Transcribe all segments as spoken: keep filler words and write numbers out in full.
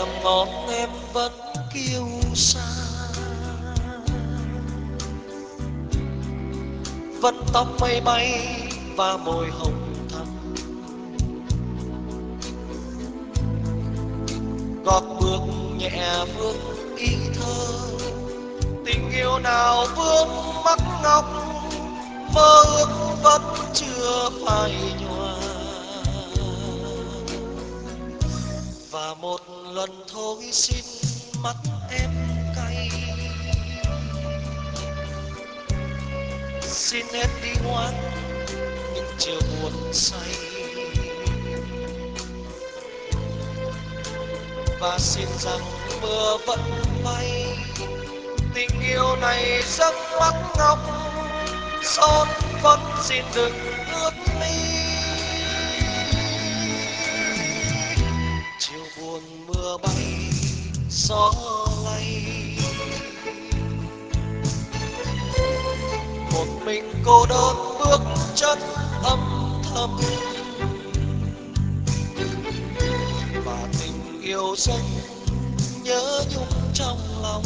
nằm ngóng em vẫn kiêu sa, vẫn tóc mây bay và môi hồng thắm. Gót bước nhẹ vương ý thơ, tình yêu nào vương mắc ngọc, mơ ước vẫn chưa phai nhòa. Và một lần thôi xin mắt em cay, xin hết đi ngoan những chiều buồn say. Và xin rằng mưa vẫn bay, tình yêu này rất mắc ngọc, son vẫn xin đừng ướt mi. Chiều buồn mưa bay gió lay, một mình cô đơn bước chân âm thầm. Và tình yêu dâng nhớ nhung trong lòng,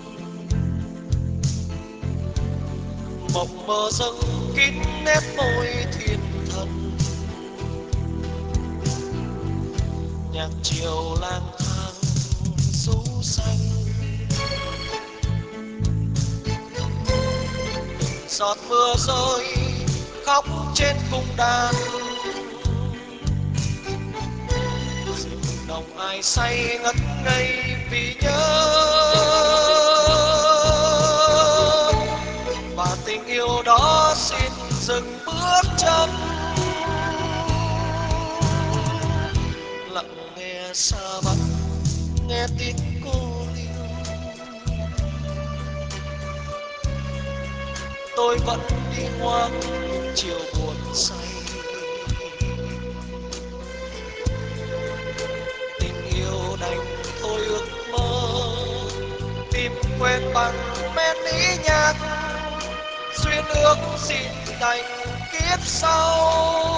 mộng mơ dâng kín nét môi thiên thần. Nhạc chiều lang thang rú xanh, giọt mưa rơi khóc trên cung đàn. Rừng đồng ai say ngất ngây vì nhớ, và tình yêu đó xin dừng bước chân. Lặng nghe xa vắng nghe tiếng cô liêu, tôi vẫn đi ngoan chiều buồn say. Tình yêu đành thôi ước mơ, tìm quên bằng men ý nhạc. Duyên ước xin đành kiếp sau.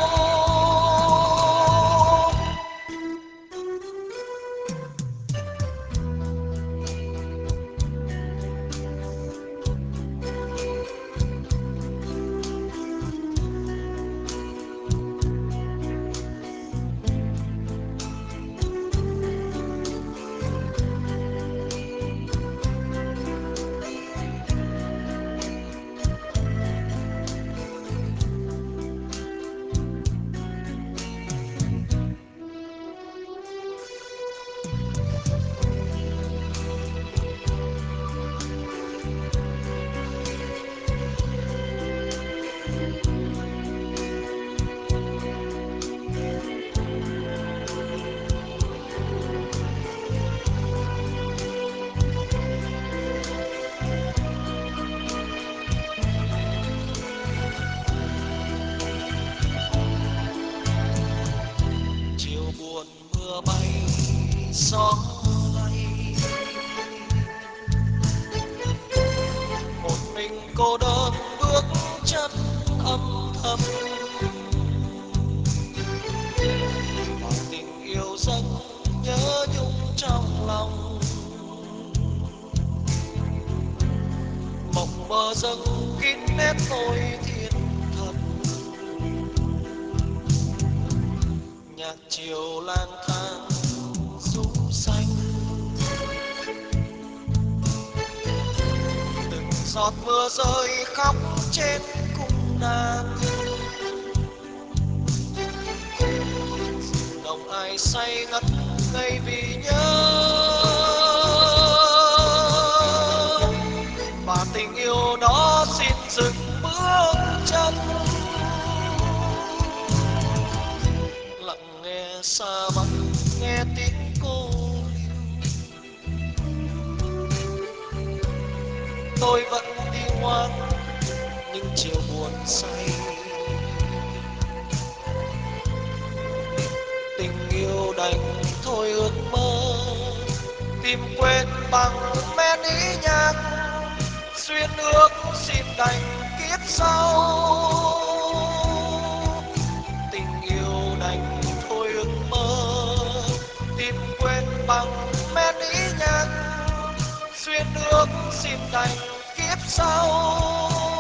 Chiều buồn mưa bay gió lay, một mình cô đơn bước chân âm thầm. Và tình yêu dâng nhớ nhung trong lòng, mộng mơ dâng kín nét môi thiên thần. Nhạc chiều lang thang rú xanh, từng giọt mưa rơi khóc trên cung đàn. Lòng ai say ngất ngây vì nhớ, và tình yêu đó xin dừng bước chân. Lặng nghe xa vắng nghe tiếng cô liêu, tôi vẫn đi ngoan những chiều buồn say. Tình yêu đành thôi ước mơ, tìm quên bằng men ý nhạc. Duyên ước xin đành kiếp sau, tình yêu đành thôi ước mơ, tìm quên bằng men nghe ní nhăng, duyên nước xin đành kiếp sau.